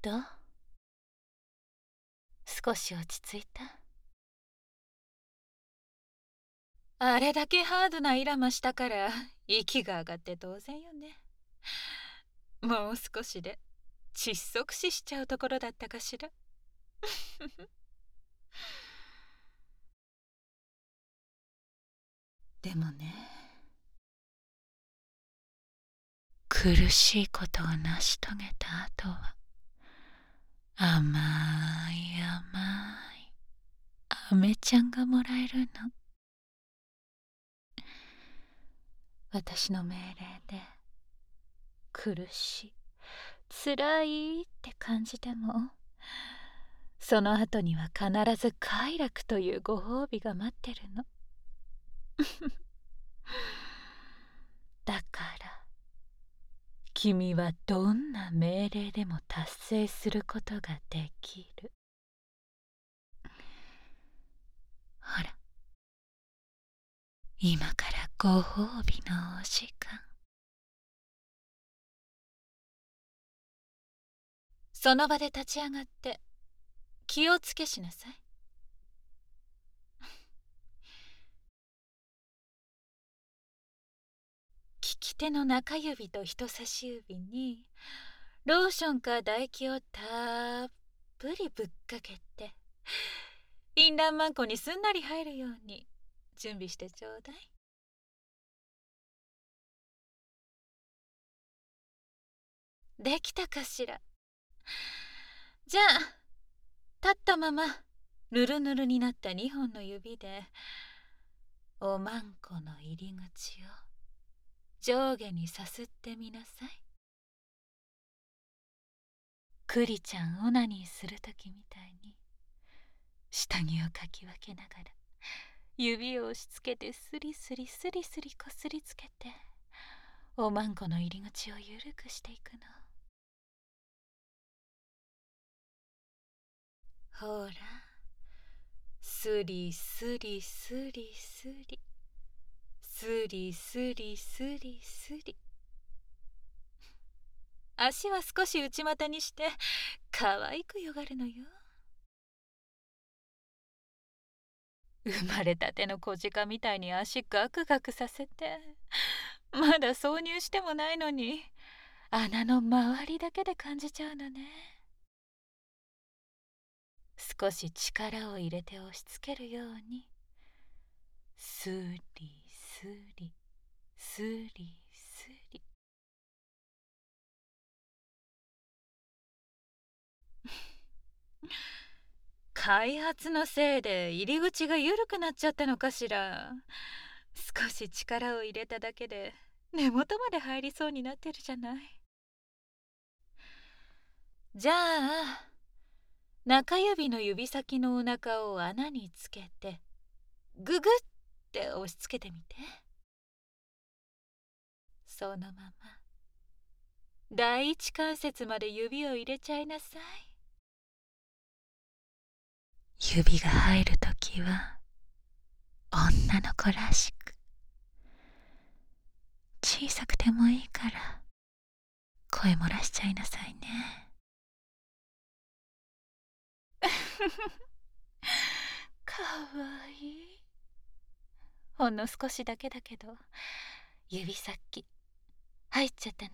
どう？少し落ち着いた？あれだけハードなイラマしたから息が上がって当然よね。もう少しで窒息死しちゃうところだったかしら。でもね、苦しいことを成し遂げた後は甘い甘い飴ちゃんがもらえるの。私の命令で苦しい、辛いって感じても、その後には必ず快楽というご褒美が待ってるの。だから君はどんな命令でも達成することができる。ほら、今からご褒美のお時間。その場で立ち上がって気をつけしなさい。利き手の中指と人差し指にローションか唾液をたっぷりぶっかけて、インランマンコにすんなり入るように準備してちょうだい。できたかしら。じゃあ立ったままぬるぬるになった2本の指でおまんこの入り口を上下にさすってみなさい。クリちゃんオナニーするときみたいに下着をかき分けながら指を押しつけてスリスリスリスリこすりつけておまんこの入り口をゆるくしていくの。ほら、スリスリスリスリスリスリスリスリ。足は少し内股にして可愛くよがるのよ。生まれたての小鹿みたいに足ガクガクさせて、まだ挿入してもないのに穴の周りだけで感じちゃうのね。少し力を入れて押し付けるようにスリスリスリスリ。開発のせいで入り口が緩くなっちゃったのかしら。少し力を入れただけで根元まで入りそうになってるじゃない。じゃあ中指の指先のお腹を穴につけてググって押しつけてみて。そのまま第一関節まで指を入れちゃいなさい。指が入るときは女の子らしく小さくてもいいから声漏らしちゃいなさいね。かわいい。ほんの少しだけだけど指先入っちゃったね。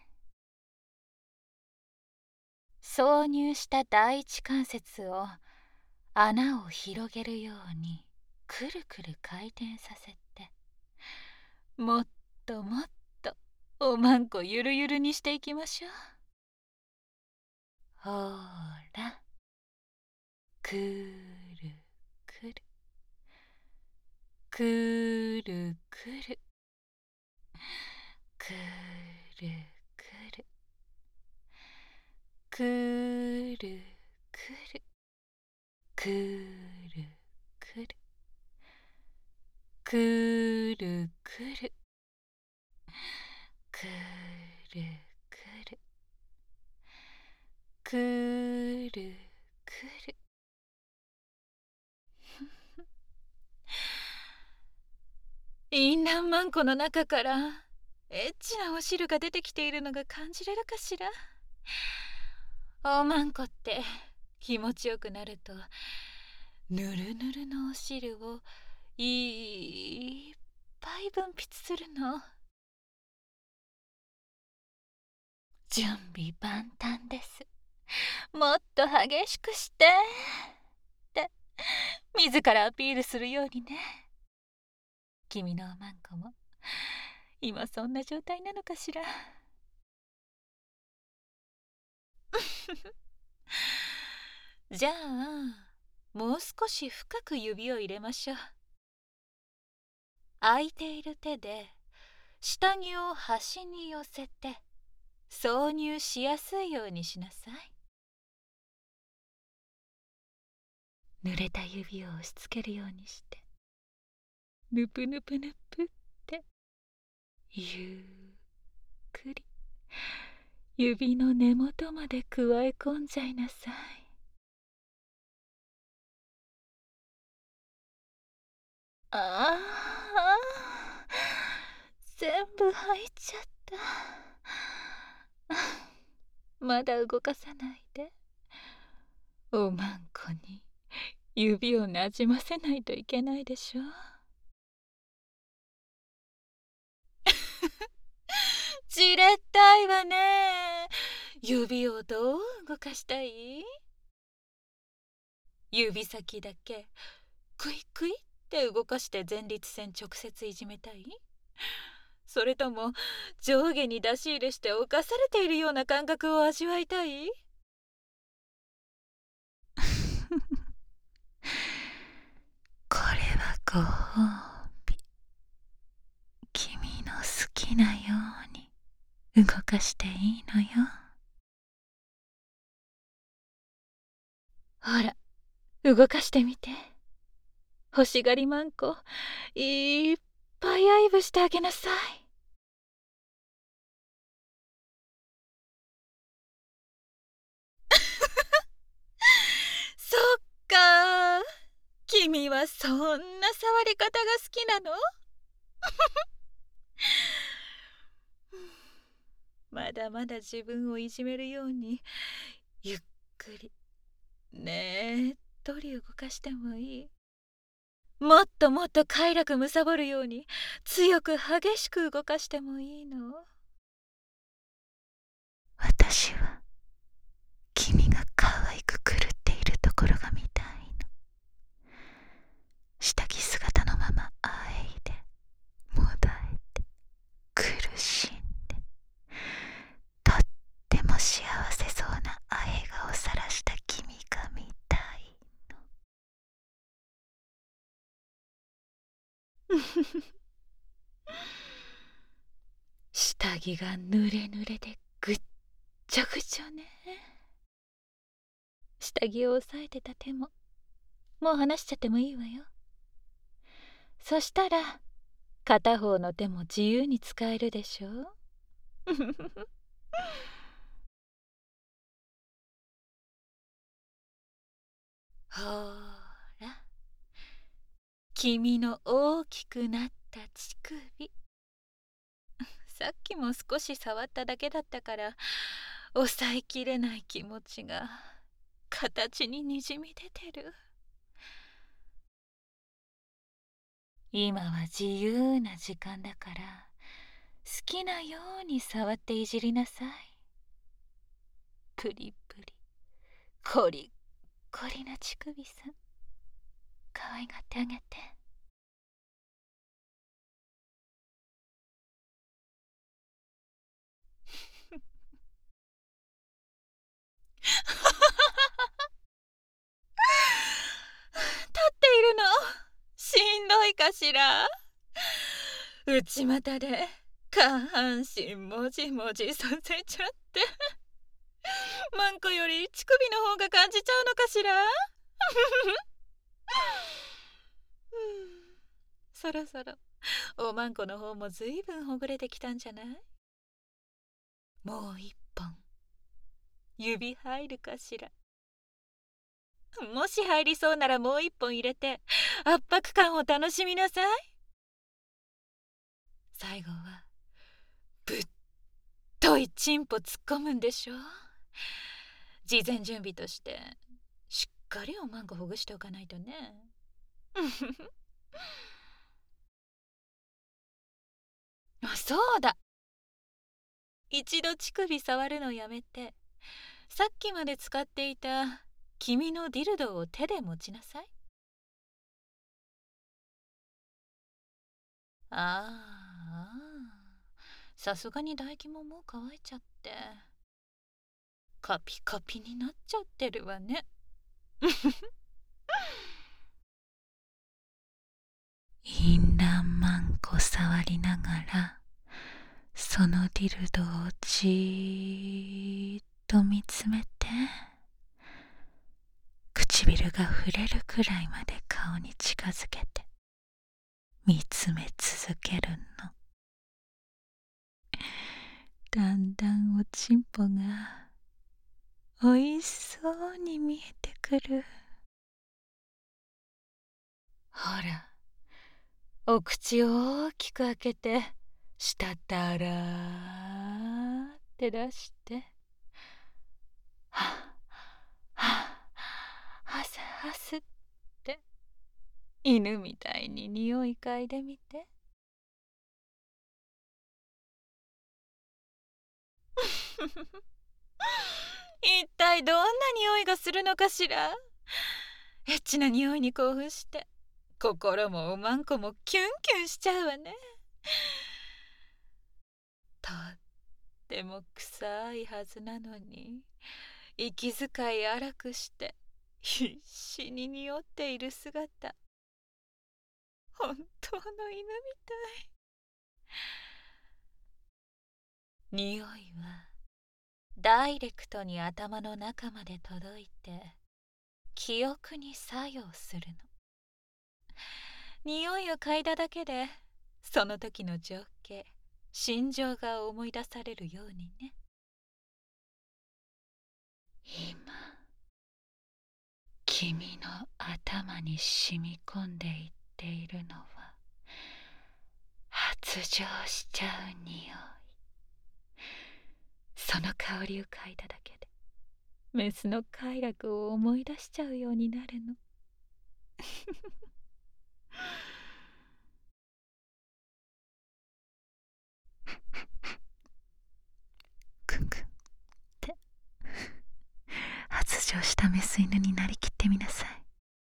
挿入した第一関節を穴を広げるようにくるくる回転させて、もっともっとおまんこゆるゆるにしていきましょう。ほら、くるくるくるくるくるくるくるくるくるくるくるくるくるくるくるくる。インランマンコの中からエッチなお汁が出てきているのが感じれるかしら。 おまんこって気持ちよくなるとぬるぬるのお汁をいっぱい分泌するの。準備万端です。もっと激しくしてって自らアピールするようにね。君のおまんこも今そんな状態なのかしら。じゃあもう少し深く指を入れましょう。空いている手で下着を端に寄せて挿入しやすいようにしなさい。濡れた指を押し付けるようにしてぬぷぬぷぬぷってゆっくり指の根元までくわえ込んじゃいなさい。ああ、全部入っちゃった。まだ動かさないで。おまんこに指をなじませないといけないでしょ。じれったいわね。指をどう動かしたい？指先だけクイクイって動かして前立腺直接いじめたい？それとも上下に出し入れして侵されているような感覚を味わいたい？これはご褒美。君の好きなように動かしていいのよ。ほら動かしてみて。欲しがりまんこいっぱい愛撫してあげなさい。そっか、君はそんな触り方が好きなの？まだまだ自分をいじめるようにゆっくりねっとり動かしてもいい。もっともっと快楽むさぼるように強く激しく動かしてもいいの。私は君が可愛く狂っているところが見たいの。下着姿のままあえいでもだえて苦しんでとっても幸せそうなあえ顔をさらした君が見たいの。下着がぬれぬれでぐっちょぐちょね。下着を押さえてた手ももう離しちゃってもいいわよ。そしたら片方の手も自由に使えるでしょ。ほら君の大きくなった乳首。さっきも少し触っただけだったから抑えきれない気持ちが形ににじみ出てる。今は自由な時間だから好きなように触っていじりなさい。プリプリコリコリな乳首さん可愛がってあげて。立っているのしんどいかしら。内股で下半身もじもじさせちゃってマンコより乳首の方が感じちゃうのかしら。そろそろおまんこの方もずいぶんほぐれてきたんじゃない？もう一本指入るかしら。もし入りそうならもう一本入れて圧迫感を楽しみなさい。最後はぶっといチンポ突っ込むんでしょ。 事前準備としてしっかりおまんこほぐしておかないとね。あ、そうだ。一度乳首触るのやめて、さっきまで使っていた君のディルドを手で持ちなさい。ああ、さすがに唾液ももう乾いちゃってカピカピになっちゃってるわね。淫乱マンコ触りながらそのディルドをじーっと見つめて、唇が触れるくらいまで顔に近づけて見つめ続けるの。だんだんおちんぽがおいしそうに見えてくる。ほら、お口を大きく開けて舌たらーって出して、はっはっはすはすって犬みたいに匂い嗅いでみて。一体どんな匂いがするのかしら。エッチな匂いに興奮して心もおまんこもキュンキュンしちゃうわね。とっても臭いはずなのに息遣い荒くして必死に匂っている姿、本当の犬みたい。匂いはダイレクトに頭の中まで届いて記憶に作用するの。匂いを嗅いだだけでその時の情景、心情が思い出されるようにね。今君の頭に染み込んでいっているのは発情しちゃう匂い。その香りを嗅いだだけでメスの快楽を思い出しちゃうようになるの。くんくんって発情したメス犬になりきってみなさい。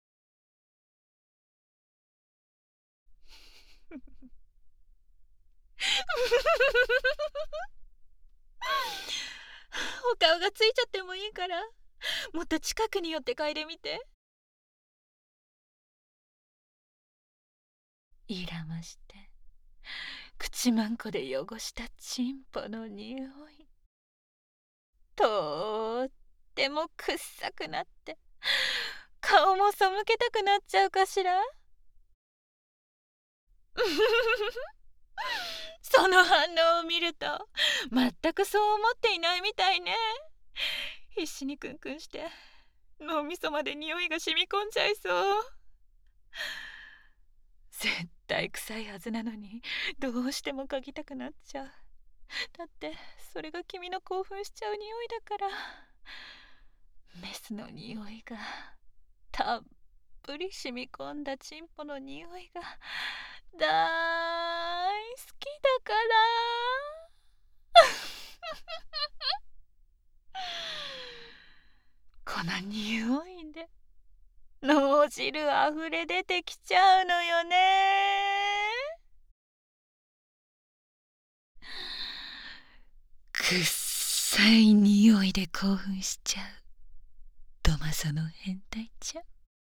お顔がついちゃってもいいからもっと近くに寄って嗅いでみて。いらまして口まんこで汚したチンポの匂い、とってもくっさくなって顔も背けたくなっちゃうかしら。その反応を見ると全くそう思っていないみたいね。必死にクンクンして脳みそまで匂いが染み込んじゃいそう。絶対臭いはずなのにどうしても嗅ぎたくなっちゃう。だってそれが君の興奮しちゃう匂いだから。メスの匂いがたっぷり染み込んだチンポの匂いが大好きだからこの匂いで脳汁あふれ出てきちゃうのよね。くっさい匂いで興奮しちゃうドマソの変態ちゃ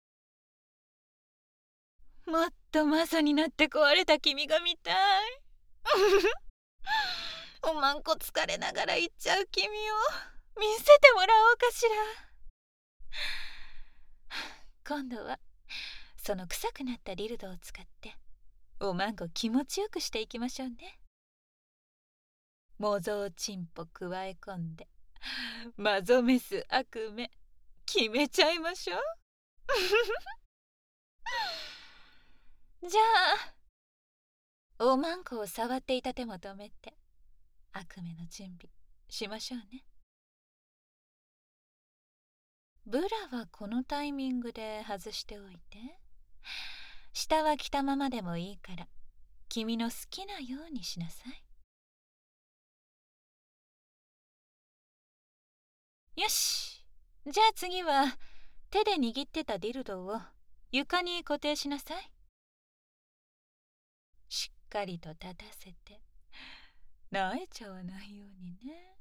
ん。もっとマソになって壊れた君が見たい。おまんこ疲れながら行っちゃう君を見せてもらおうかしら。今度はその臭くなったリルドを使っておまんこ気持ちよくしていきましょうね。模造チンポ加え込んでマゾメス悪夢決めちゃいましょう。じゃあおまんこを触っていた手も止めて悪夢の準備しましょうね。 ブラはこのタイミングで外しておいて。下は着たままでもいいから君の好きなようにしなさい。よし、じゃあ次は手で握ってたディルドを床に固定しなさい。しっかりと立たせて、なえちゃわないようにね。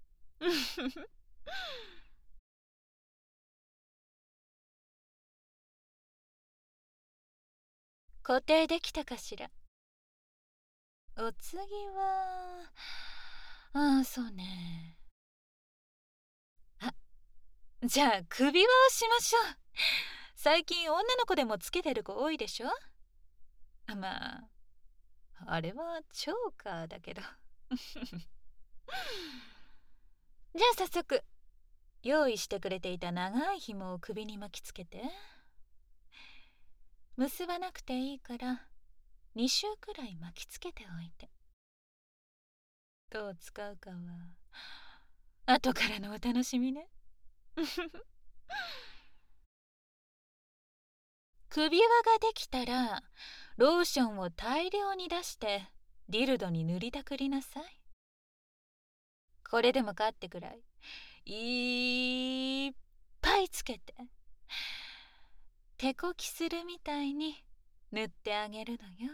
固定できたかしら。お次はそうね。じゃあ首輪をしましょう。最近女の子でもつけてる子多いでしょ。まああれはチョーカーだけど。じゃあ早速用意してくれていた長い紐を首に巻きつけて。結ばなくていいから2週くらい巻きつけておいて。どう使うかは後からのお楽しみね。首輪ができたらローションを大量に出してディルドに塗りたくりなさい。これでもかってくらいいっぱいつけて、手こきするみたいに塗ってあげるのよ。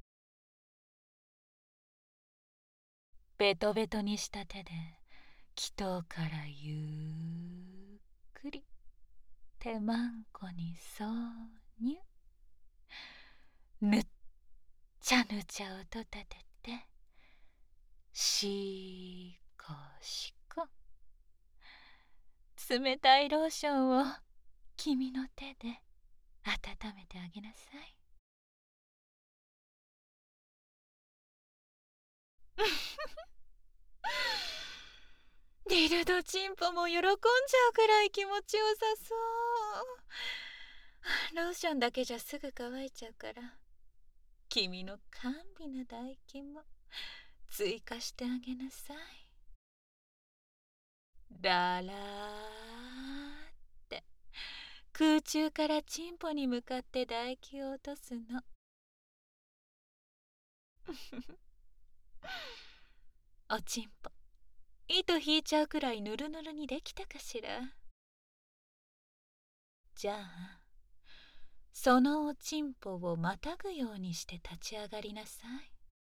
ベトベトにした手で気筒からゆっくり手まんこに挿入。ぬっちゃぬちゃ音立ててしこしこ。冷たいローションを君の手で温めてあげなさい。ディルドチンポも喜んじゃうくらい気持ちよさそう。ローションだけじゃすぐ乾いちゃうから君の甘美な唾液も追加してあげなさい。ララーって空中からチンポに向かって唾液を落とすの。おちんぽ糸引いちゃうくらいぬるぬるにできたかしら。じゃあそのおちんぽをまたぐようにして立ち上がりなさい。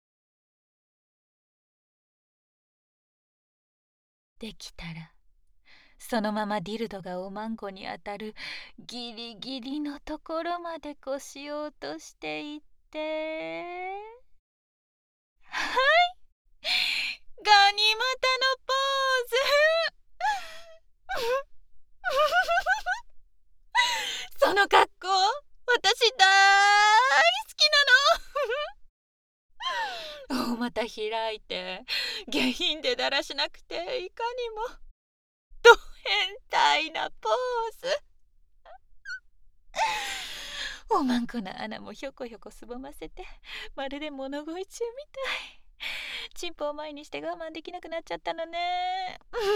できたらそのままディルドがおまんこに当たるギリギリのところまで腰を落としていって、はい、ガニ股のポーズ。その格好私大好きなの。大股開いて下品でだらしなくていかにもド変態なポーズ。おまんこの穴もひょこひょこすぼませてまるで物乞い中みたい。チンポを前にして我慢できなくなっちゃったのね。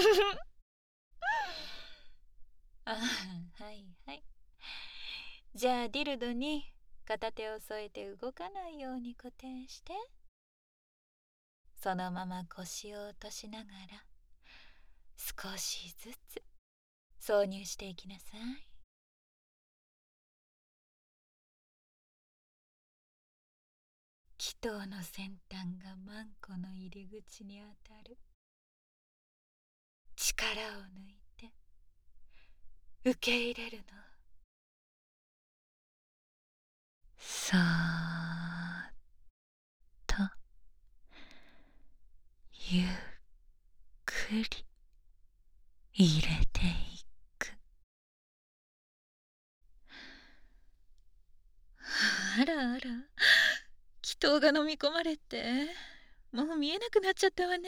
はいはい。じゃあディルドに片手を添えて動かないように固定して、そのまま腰を落としながら少しずつ挿入していきなさい。気筒の先端がマンコの入り口に当たる。力を抜いて受け入れるの。そーっとゆっくり入れていく。あらあら、気筒が飲み込まれてもう見えなくなっちゃったわね。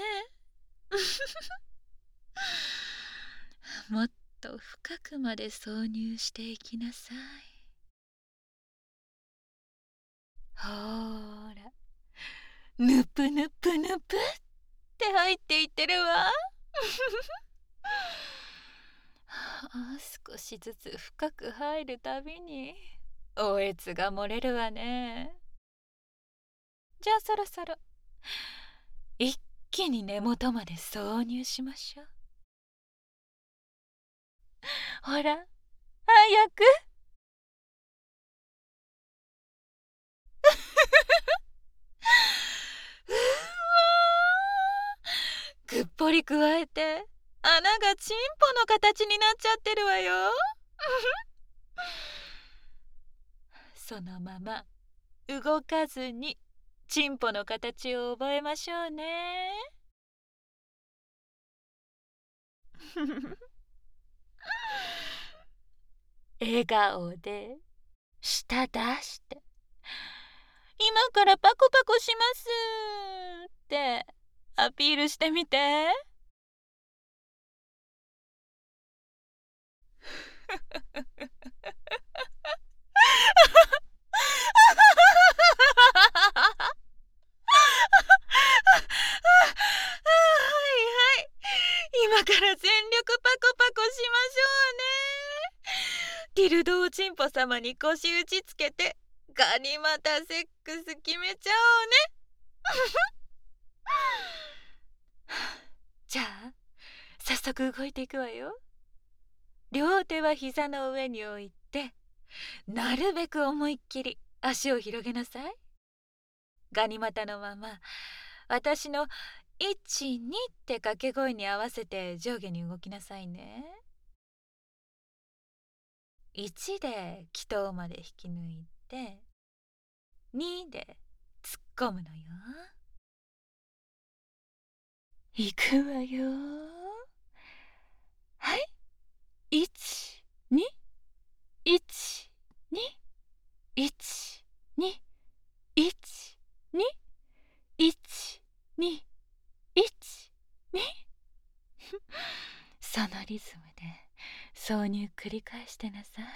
もっと深くまで挿入していきなさい。ほーら、ぬぷぬぷぬぷって入っていってるわ。 少しずつ深く入るたびにおえつが漏れるわね。じゃあそろそろ一気に根元まで挿入しましょう。ほら、早く。うわー、ぐっぽり加えて穴がチンポの形になっちゃってるわよ。そのまま動かずにチンポの形を覚えましょうね。笑顔で舌出して今からパコパコしますってアピールしてみて。今から全力パコパコしましょうね。ティルドーチンポ様に腰打ちつけてガニ股セックス決めちゃおうね。じゃあ早速動いていくわよ。両手は膝の上に置いてなるべく思いっきり足を広げなさい。ガニ股のまま私の1、2って掛け声に合わせて上下に動きなさいね。1で気筒まで引き抜いて2で突っ込むのよ。いくわよ。はい、1、2、1、2、1、2、1、2、1、2、1、2。そのリズムで挿入繰り返してなさい。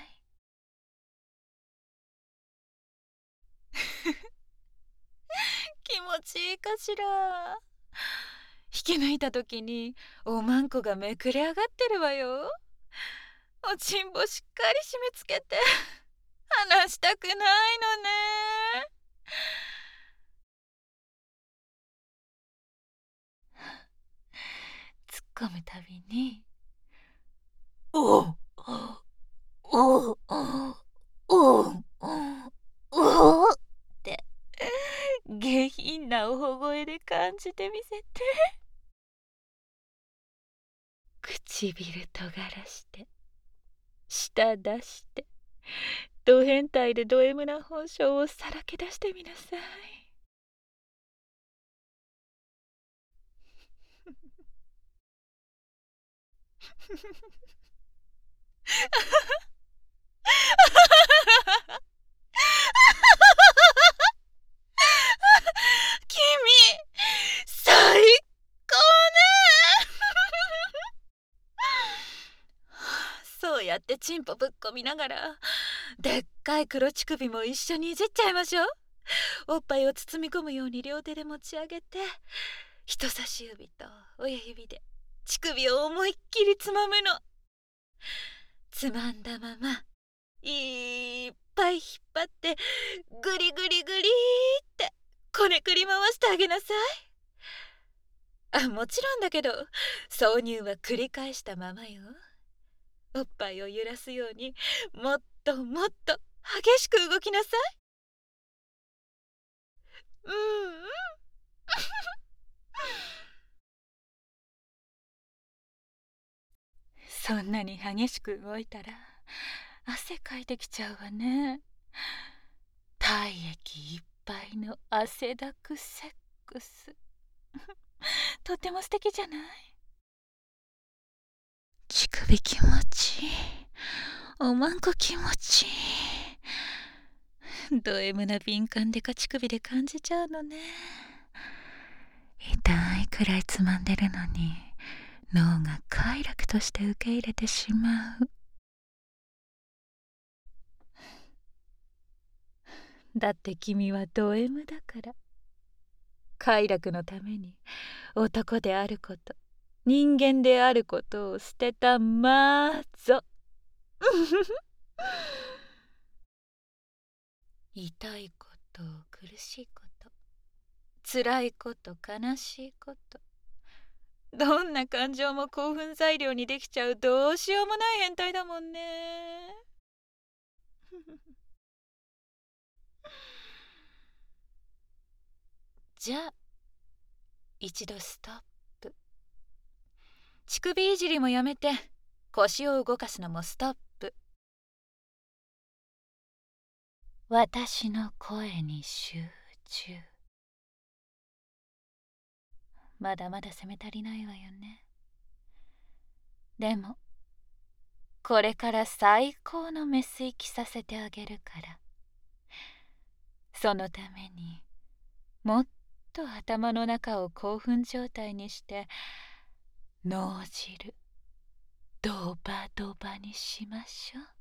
気持ちいいかしら。引き抜いた時におまんこがめくれ上がってるわよ。おちんぼしっかり締め付けて離したくないのね。突っ込むたびにおうおうおうおうって下品なおほ声で感じてみせて。唇尖らして舌出してド変態でド M な本性をさらけ出してみなさい。君最高ね。そうやってチンポぶっこみながらでっかい黒乳首も一緒にいじっちゃいましょう。おっぱいを包み込むように両手で持ち上げて人差し指と親指で乳首を思いっきりつまむの。つまんだままいっぱい引っ張ってグリグリグリってこねくり回してあげなさい。もちろんだけど挿入は繰り返したままよ。おっぱいを揺らすようにもっともっと激しく動きなさい。そんなに激しく動いたら汗かいてきちゃうわね。体液いっぱいの汗だくセックスとっても素敵じゃない？乳首気持ちいい、おまんこ気持ちいい。ド M な敏感でか乳首で感じちゃうのね。痛いくらいつまんでるのに脳が快楽として受け入れてしまう。だって君はド M だから。快楽のために男であること人間であることを捨てたまぞ。痛いこと、苦しいこと、辛いこと、悲しいこと、どんな感情も興奮材料にできちゃうどうしようもない変態だもんね。じゃあ一度ストップ。乳首いじりもやめて、腰を動かすのもストップ。私の声に集中。まだまだ攻め足りないわよね。でもこれから最高のメス行きさせてあげるから。そのためにもっと頭の中を興奮状態にして脳汁ドバドバにしましょう。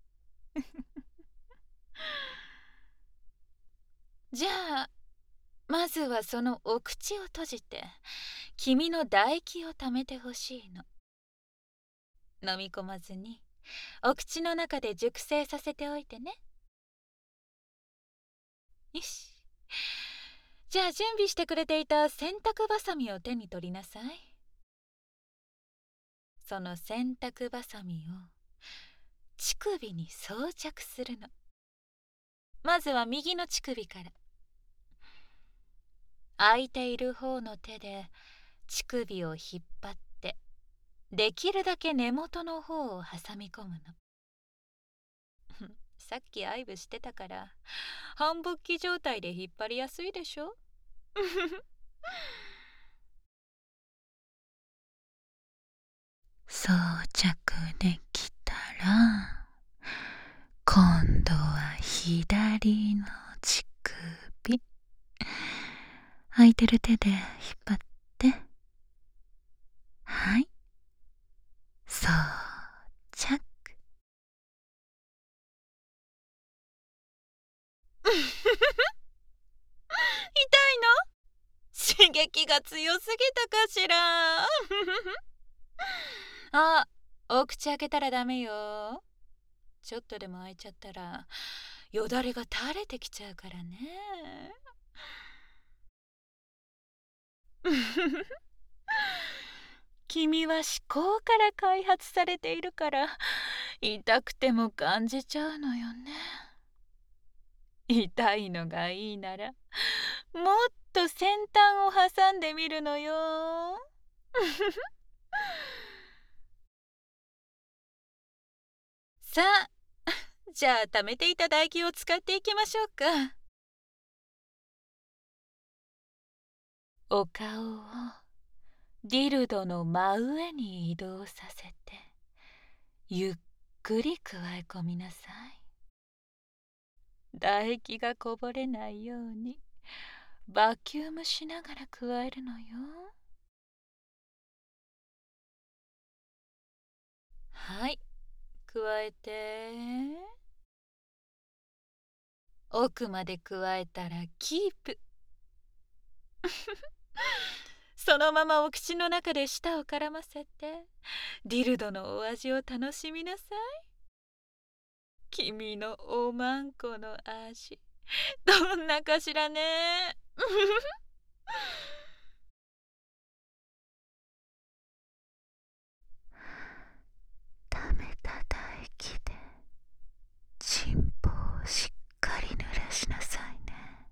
じゃあまずはそのお口を閉じて君の唾液をためてほしいの。飲み込まずにお口の中で熟成させておいてね。よし。じゃあ準備してくれていた洗濯バサミを手に取りなさい。その洗濯バサミを乳首に装着するの。まずは右の乳首から。空いている方の手で乳首を引っ張ってできるだけ根元の方を挟み込むの。さっき愛撫してたから半勃起状態で引っ張りやすいでしょ。装着できたら今度は左の乳首、空いてる手で引っ張って、はい、装着。痛いの？刺激が強すぎたかしら。あ、お口開けたらダメよ。ちょっとでも開いちゃったらよだれが垂れてきちゃうからね。君は思考から開発されているから痛くても感じちゃうのよね。痛いのがいいならもっと先端を挟んでみるのよ。さあ、じゃあ貯めていた唾液を使っていきましょうか。お顔をディルドの真上に移動させてゆっくり加え込みなさい。唾液がこぼれないようにバキュームしながら加えるのよ。はい、加えて奥まで加えたらキープ。そのままお口の中で舌を絡ませてディルドのお味を楽しみなさい。君のおまんこの味どんなかしらね。溜めた唾液でチンポをしっかり濡らしなさいね。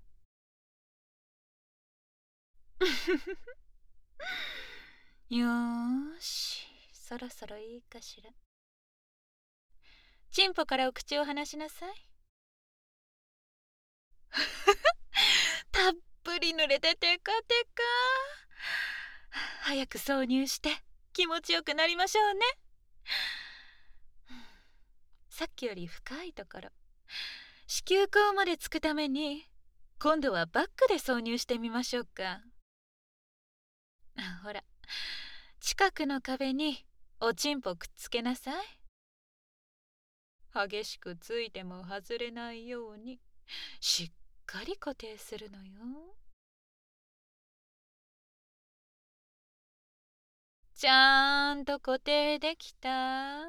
よーし、そろそろいいかしら。チンポからお口を離しなさい。たっぷり濡れてテカテカ。早く挿入して気持ちよくなりましょうね。さっきより深いところ、子宮口までつくために今度はバックで挿入してみましょうか。ほら、近くの壁におちんぽくっつけなさい。激しくついても外れないようにしっかり固定するのよ。 ちゃんと固定できた？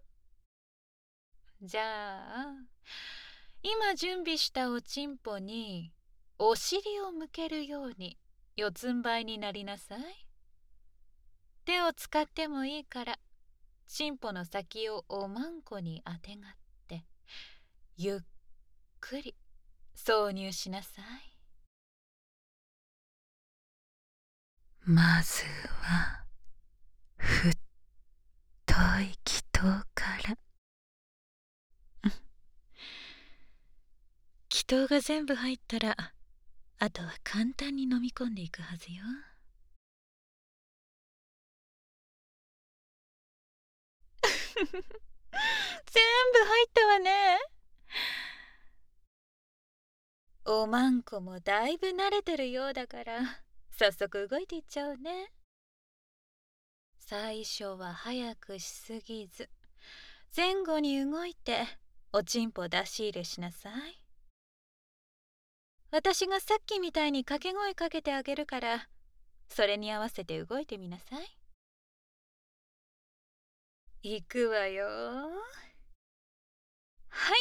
じゃあ今準備したおちんぽにお尻を向けるように四つん這いになりなさい。手を使ってもいいからちんぽの先をおまんこにあてがってゆっくり挿入しなさい。まずは太い気筒から気筒が全部入ったらあとは簡単に飲み込んでいくはずよ。全部入ったわね。おまんこもだいぶ慣れてるようだから早速動いていっちゃうね。最初は早くしすぎず前後に動いておちんぽ出し入れしなさい。私がさっきみたいに掛け声かけてあげるからそれに合わせて動いてみなさい。いくわよ。はい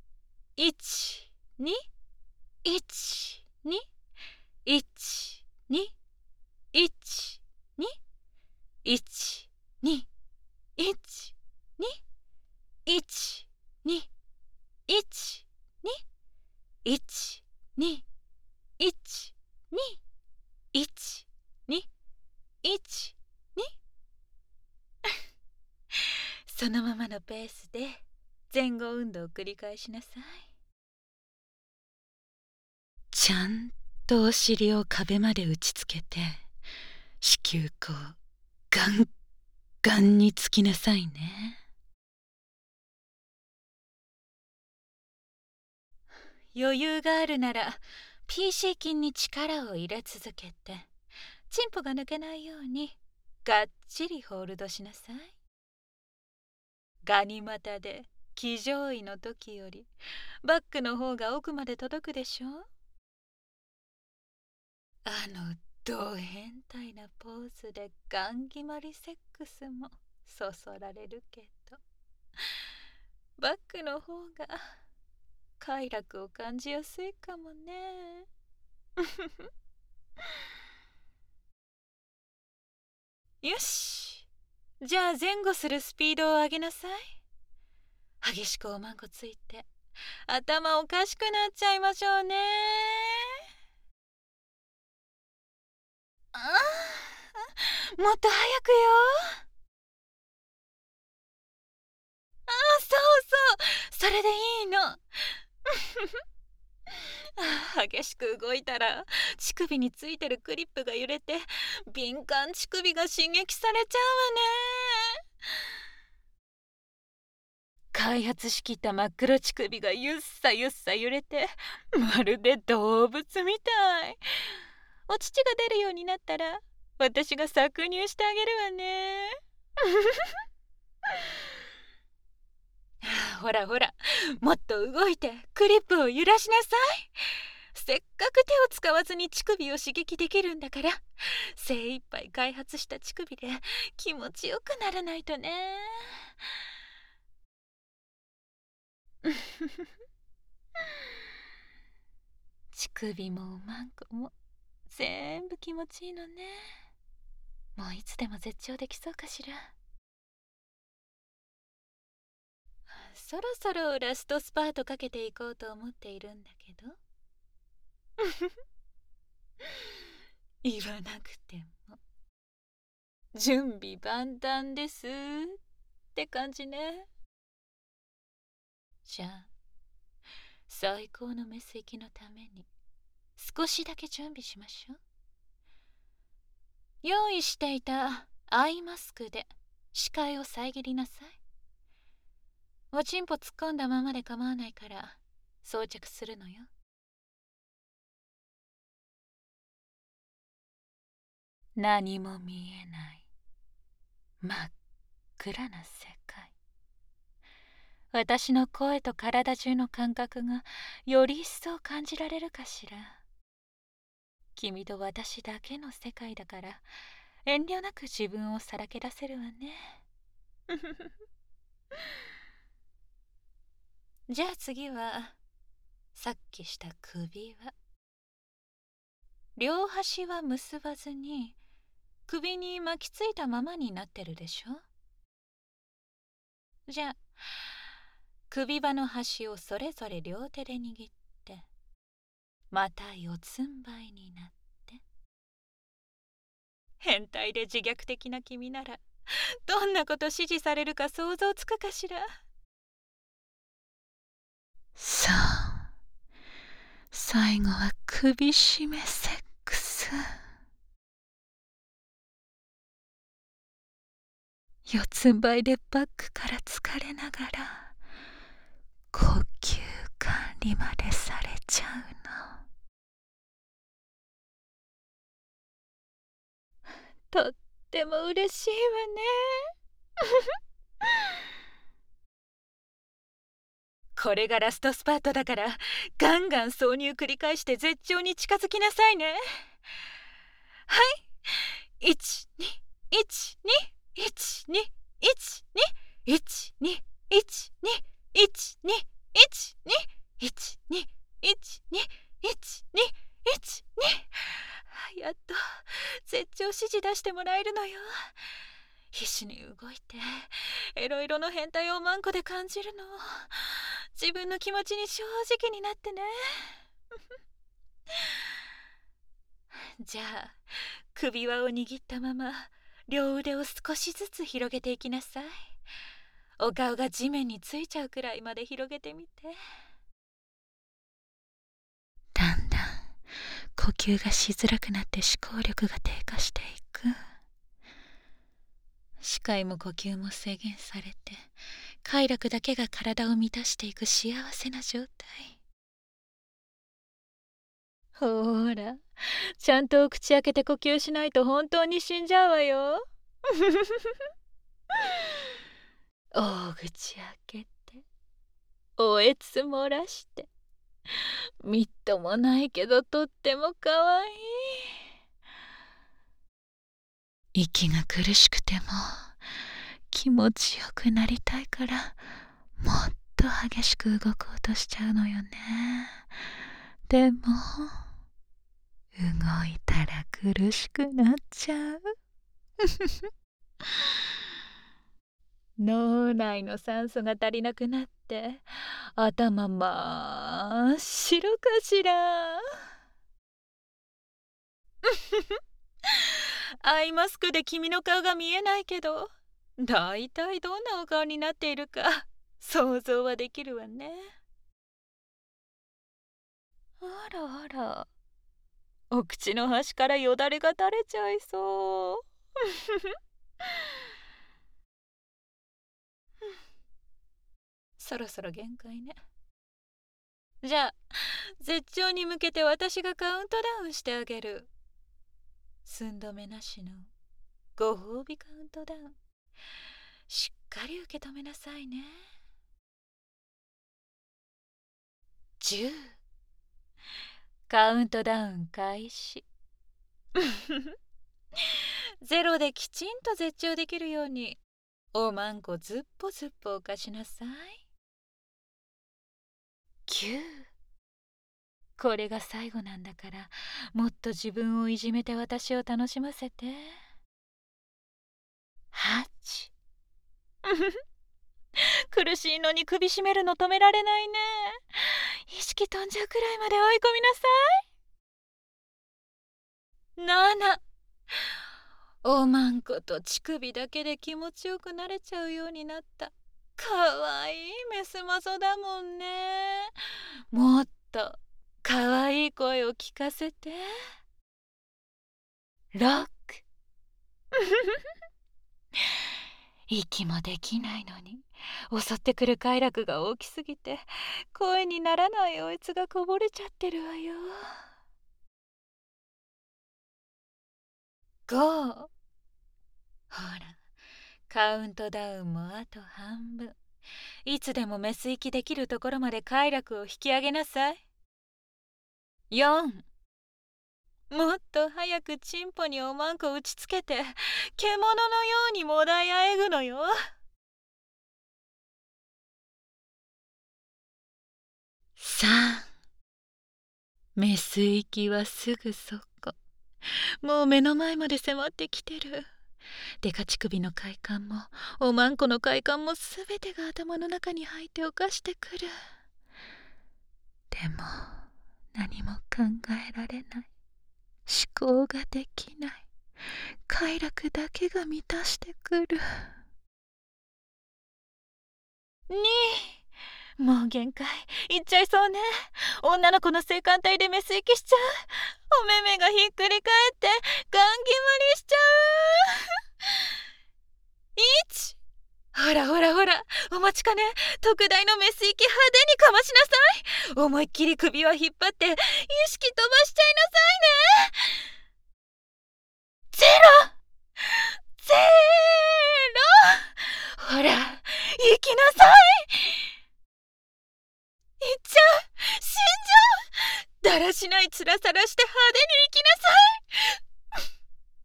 、1、2、1、2、1、2、1、2、1、2、1、2、1、2、1、2、1、2、1、2、1、2、1、2そのままのペースで前後運動を繰り返しなさい。ちゃんとお尻を壁まで打ちつけて子宮口ガンガンにつきなさいね。余裕があるなら PC 筋に力を入れ続けてチンポが抜けないようにがっちりホールドしなさい。ガニ股で騎乗位の時よりバックの方が奥まで届くでしょ。あのド変態なポーズでガン決まりセックスもそそられるけどバックの方が快楽を感じやすいかもね。よし、じゃあ前後するスピードを上げなさい。激しくおまんこついて頭おかしくなっちゃいましょうね。ああ、もっと早くよ。ああ、そうそう、それでいいの。激しく動いたら乳首についてるクリップが揺れて敏感乳首が刺激されちゃうわね。開発しきった真っ黒乳首がゆっさゆっさ揺れてまるで動物みたい。お乳が出るようになったら私が搾乳してあげるわね。ほらほら、もっと動いてクリップを揺らしなさい。せっかく手を使わずに乳首を刺激できるんだから精一杯開発した乳首で気持ちよくならないとね。乳首もおまんこも全部気持ちいいのね。もういつでも絶頂できそうかしら。そろそろラストスパートかけていこうと思っているんだけど。言わなくても準備万端ですって感じね。じゃあ最高のメス行きのために少しだけ準備しましょう。用意していたアイマスクで視界を遮りなさい。おちんぽ突っ込んだままで構わないから装着するのよ。何も見えない真っ暗な世界。私の声と体中の感覚がより一層感じられるかしら。君と私だけの世界だから遠慮なく自分をさらけ出せるわね。じゃあ次はさっきした首輪。両端は結ばずに首に巻きついたままになってるでしょ。じゃあ首輪の端をそれぞれ両手で握ってまた四つん這いになって。変態で自虐的な君ならどんなこと指示されるか想像つくかしら。さあ最後は首絞めセックス。四つん這いでバックから疲れながら呼吸管理までされちゃうの。とっても嬉しいわね。これがラストスパートだからガンガン挿入繰り返して絶頂に近づきなさいね。はい、やっと絶頂指示出してもらえるのよ。必死に動いてエロいろの変態をマンコで感じるの。自分の気持ちに正直になってね。じゃあ首輪を握ったまま両腕を少しずつ広げていきなさい。お顔が地面についちゃうくらいまで広げてみて。だんだん呼吸がしづらくなって思考力が低下していく。視界も呼吸も制限されて快楽だけが体を満たしていく幸せな状態。ほーら、ちゃんとお口開けて呼吸しないと本当に死んじゃうわよ。大口開けておえつ漏らしてみっともないけどとってもかわいい。息が苦しくても気持ちよくなりたいからもっと激しく動こうとしちゃうのよね。でも動いたら苦しくなっちゃう。脳内の酸素が足りなくなって頭真っ白かしら。アイマスクで君の顔が見えないけどだいたいどんなお顔になっているか想像はできるわね。あらあら、お口の端からよだれが垂れちゃいそう。そろそろ限界ね。じゃあ絶頂に向けて私がカウントダウンしてあげる。寸止めなしのご褒美カウントダウンしっかり受け止めなさいね。10。カウントダウン開始。0できちんと絶頂できるようにおまんこずっぽずっぽ犯しなさい。9。これが最後なんだからもっと自分をいじめて私を楽しませて。8。苦しいのに首絞めるの止められないね。意識飛んじゃうくらいまで追い込みなさい。7。おまんこと乳首だけで気持ちよくなれちゃうようになったかわいいメスマゾだもんね。もっとかわいい声を聞かせて。6。息もできないのに襲ってくる快楽が大きすぎて声にならないおえつがこぼれちゃってるわよ。5。ほらカウントダウンもあと半分。いつでもメス息できるところまで快楽を引き上げなさい。4。 もっと早くチンポにおまんこ打ちつけて獣のようにもだいあえぐのよ。さあ、メス行きはすぐそこ。もう目の前まで迫ってきてる。デカ乳首の快感もおまんこの快感もすべてが頭の中に入って犯してくる。でも何も考えられない。思考ができない。快楽だけが満たしてくる。にもう限界。いっちゃいそうね。女の子の性感帯でメス行きしちゃう。お目目がひっくり返ってガン決まりしちゃう。ほらほらほら、お待ちかね。特大のメス行き派手にかましなさい。思いっきり首は引っ張って意識飛ばしちゃいなさいね。ゼロゼロ、ほら行きなさい。行っちゃう、死んじゃう。だらしない面さらして派手に行きなさい。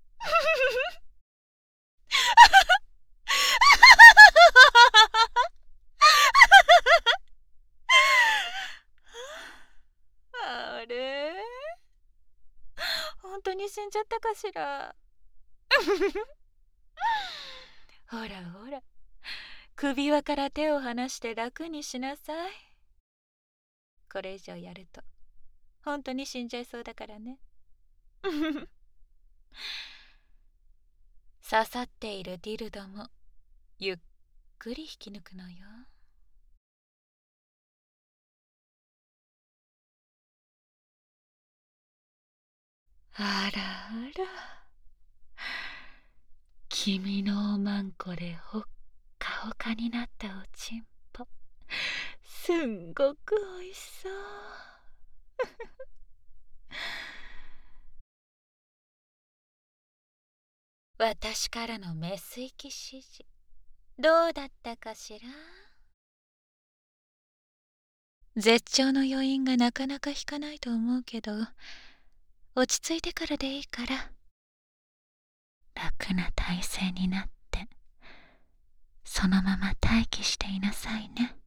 あれ、本当に死んじゃったかしら。ほらほら、首輪から手を離して楽にしなさい。これ以上やると本当に死んじゃいそうだからね。刺さっているディルドもゆっくり引き抜くのよ。あらあら、君のおまんこでほっかほかになったおちんぽ、すんごくおいしそう。私からのメス行き指示、どうだったかしら。絶頂の余韻がなかなか引かないと思うけど、落ち着いてからでいいから楽な体勢になってそのまま待機していなさいね。